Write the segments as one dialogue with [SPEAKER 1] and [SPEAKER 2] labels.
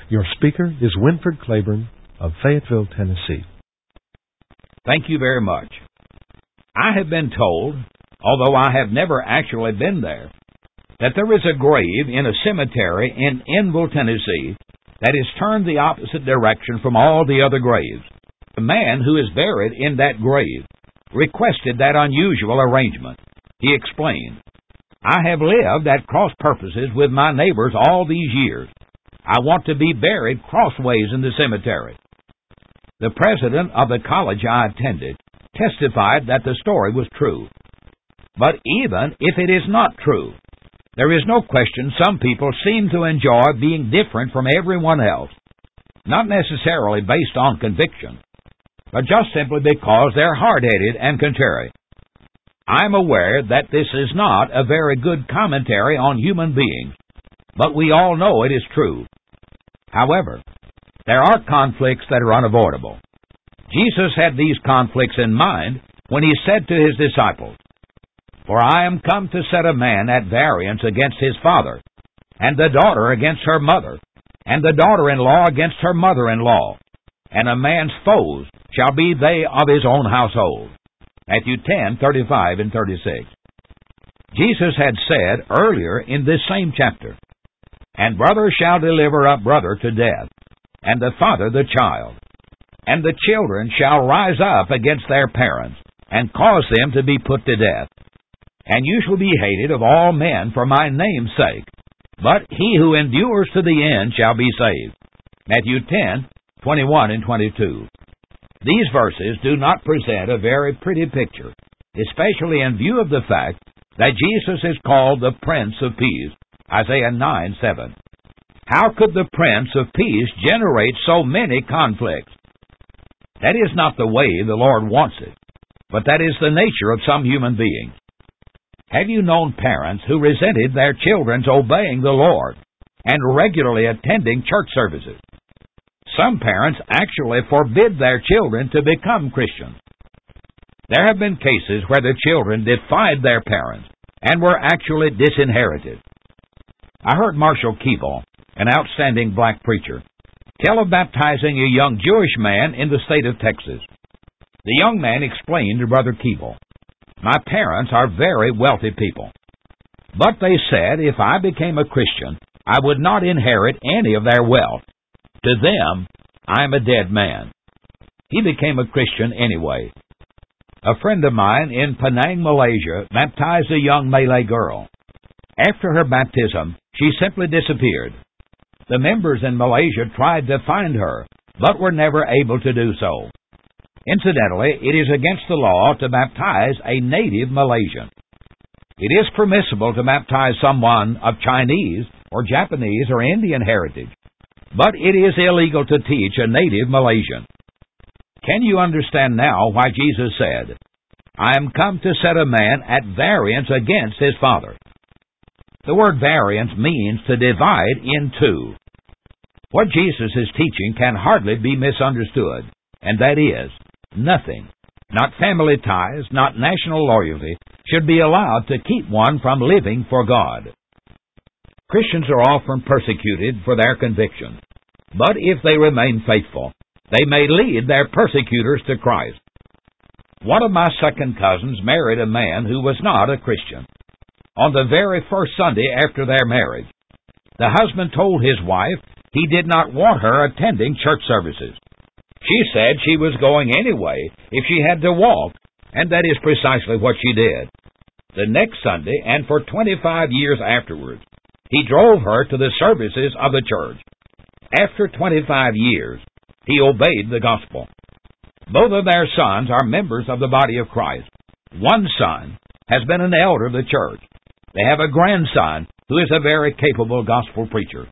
[SPEAKER 1] Your speaker is Winford Claiborne of Fayetteville, Tennessee.
[SPEAKER 2] Thank you very much. I have been told, although I have never actually been there, that there is a grave in a cemetery in Enville, Tennessee, that is turned the opposite direction from all the other graves. The man who is buried in that grave requested that unusual arrangement. He explained, "I have lived at cross purposes with my neighbors all these years. I want to be buried crossways in the cemetery." The president of the college I attended testified that the story was true. But even if it is not true, there is no question some people seem to enjoy being different from everyone else, not necessarily based on conviction, but just simply because they're hard-headed and contrary. I'm aware that this is not a very good commentary on human beings, but we all know it is true. However, there are conflicts that are unavoidable. Jesus had these conflicts in mind when he said to his disciples, "For I am come to set a man at variance against his father, and the daughter against her mother, and the daughter-in-law against her mother-in-law, and a man's foes shall be they of his own household." Matthew 10:35 and 36. Jesus had said earlier in this same chapter, "And brother shall deliver up brother to death, and the father the child, and the children shall rise up against their parents, and cause them to be put to death. And you shall be hated of all men for my name's sake, but he who endures to the end shall be saved." Matthew 10:21 and 22. These verses do not present a very pretty picture, especially in view of the fact that Jesus is called the Prince of Peace, Isaiah 9:7. How could the Prince of Peace generate so many conflicts? That is not the way the Lord wants it, but that is the nature of some human beings. Have you known parents who resented their children's obeying the Lord and regularly attending church services? Some parents actually forbid their children to become Christians. There have been cases where the children defied their parents and were actually disinherited. I heard Marshall Keeble, an outstanding black preacher, tell of baptizing a young Jewish man in the state of Texas. The young man explained to Brother Keeble, "My parents are very wealthy people, but they said if I became a Christian, I would not inherit any of their wealth. To them, I am a dead man." He became a Christian anyway. A friend of mine in Penang, Malaysia, baptized a young Malay girl. After her baptism, she simply disappeared. The members in Malaysia tried to find her, but were never able to do so. Incidentally, it is against the law to baptize a native Malaysian. It is permissible to baptize someone of Chinese or Japanese or Indian heritage, but it is illegal to teach a native Malaysian. Can you understand now why Jesus said, "I am come to set a man at variance against his father"? The word variance means to divide in two. What Jesus is teaching can hardly be misunderstood, and that is, nothing, not family ties, not national loyalty, should be allowed to keep one from living for God. Christians are often persecuted for their convictions, but if they remain faithful, they may lead their persecutors to Christ. One of my second cousins married a man who was not a Christian. On the very first Sunday after their marriage, the husband told his wife he did not want her attending church services. She said she was going anyway if she had to walk, and that is precisely what she did. The next Sunday, and for 25 years afterwards, he drove her to the services of the church. After 25 years, he obeyed the gospel. Both of their sons are members of the body of Christ. One son has been an elder of the church. They have a grandson who is a very capable gospel preacher.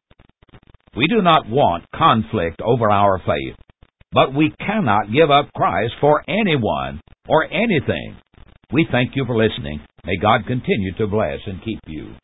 [SPEAKER 2] We do not want conflict over our faith, but we cannot give up Christ for anyone or anything. We thank you for listening. May God continue to bless and keep you.